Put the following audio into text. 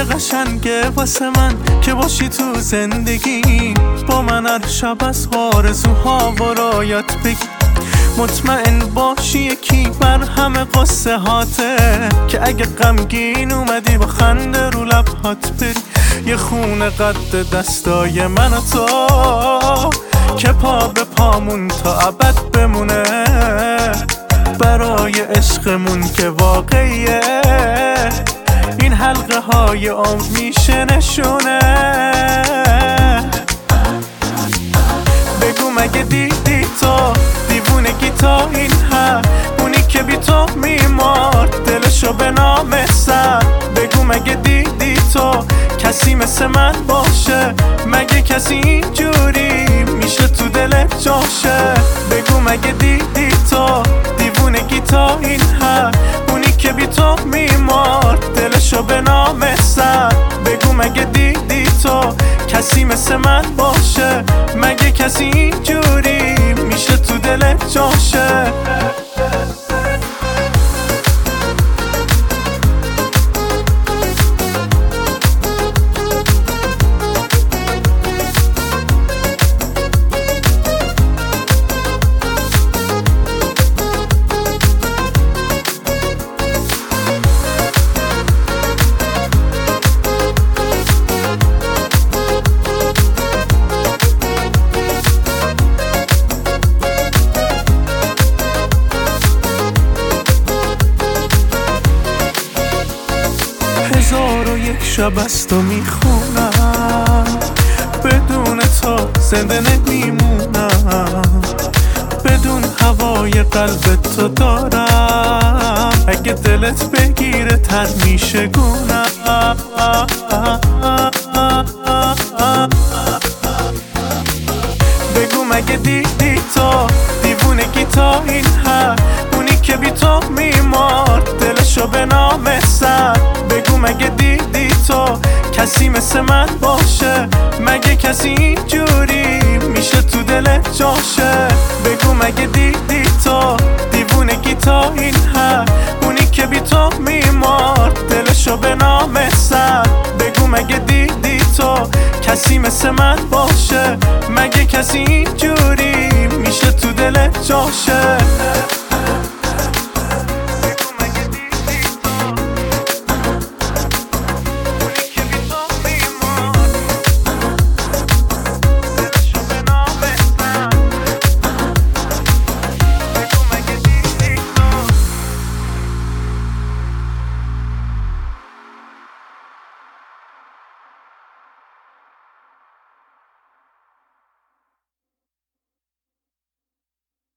روزای قشنگه واسه من که باشی تو زندگی، با من هر شب از آرزوها و رایات بگی. مطمئن باشی یکی بر همه قصه هاته، که اگه غمگین اومدی با خنده رو لبهات بری. یه خونه قد دستای من و تو که پا به پامون تا ابد بمونه، برای عشقمون که واقعیه. این حلقه های عمر میشه نشونه. بگو مگه دیدی تو دیوونگی تا این حد، اونی که بی تو میمارد دلشو به نام سر. بگو مگه دیدی تو کسی مثل من باشه، مگه کسی اینجوری میشه تو دلت جاشه. بگو مگه دیدی تو دیوونگی تا این حد، اونی که بی تو میمارد دلشو به نام سر. بگو مگه دیدی تو کسی مثل من باشه، مگه کسی اینجوری میشه تو دلت جاشه. هزار و یک شب از تو میخونم، بدون تو زنده نمیمونم. بدون هوای قلب تو دارم، اگه دلت بگیره تر میشه گونم. بگو مگه دیدی تو دیوونگی تا این حد، اونی که بی تو میمارد دلشو به نام سر. بگو مگه دیدی تو کسی مثل من باشه، مگه کسی اینجوری میشه تو دلت جاشه. بگو مگه دیدی تو دیوونگی تا این حد، اونی که بی تو میمارد دلشو به نام سر. بگو مگه دیدی تو کسی مثل من باشه، مگه کسی اینجوری میشه تو دلت جاشه.